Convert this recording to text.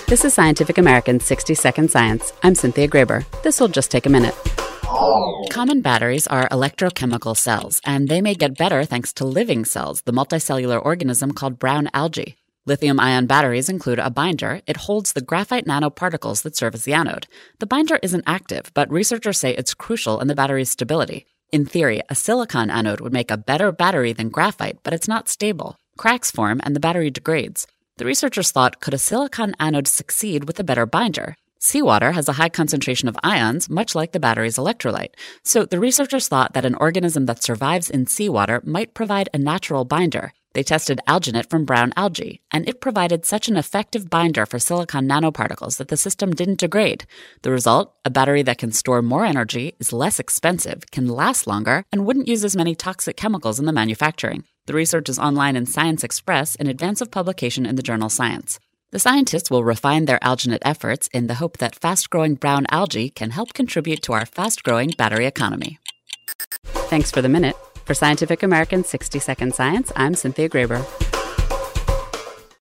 This is Scientific American's 60-Second Science. I'm Cynthia Graber. This will just take a minute. Common batteries are electrochemical cells, and they may get better thanks to living cells, the multicellular organism called brown algae. Lithium-ion batteries include a binder. It holds the graphite nanoparticles that serve as the anode. The binder isn't active, but researchers say it's crucial in the battery's stability. In theory, a silicon anode would make a better battery than graphite, but it's not stable. Cracks form and the battery degrades. The researchers thought, could a silicon anode succeed with a better binder? Seawater has a high concentration of ions, much like the battery's electrolyte. So the researchers thought that an organism that survives in seawater might provide a natural binder. They tested alginate from brown algae, and it provided such an effective binder for silicon nanoparticles that the system didn't degrade. The result, a battery that can store more energy, is less expensive, can last longer, and wouldn't use as many toxic chemicals in the manufacturing. The research is online in Science Express in advance of publication in the journal Science. The scientists will refine their alginate efforts in the hope that fast-growing brown algae can help contribute to our fast-growing battery economy. Thanks for the minute. For Scientific American's 60-Second Science, I'm Cynthia Graber.